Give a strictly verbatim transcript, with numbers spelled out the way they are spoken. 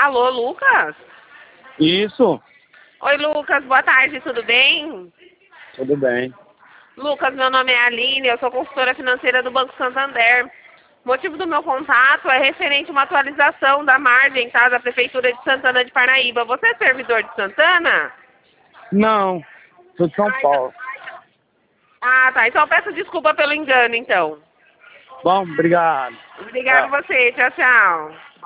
Alô, Lucas? Isso, Oi, Lucas, boa tarde, tudo bem? tudo bem. Lucas, meu nome é Aline, eu sou consultora financeira do Banco Santander. O motivo do meu contato é referente a uma atualização da margem, tá? Da Prefeitura de Santana de Parnaíba. Você é servidor de Santana? Não, sou de São Paulo. Ah, tá. Então eu peço desculpa pelo engano, então. Bom, obrigado. Obrigado Tchau. você. Tchau, tchau.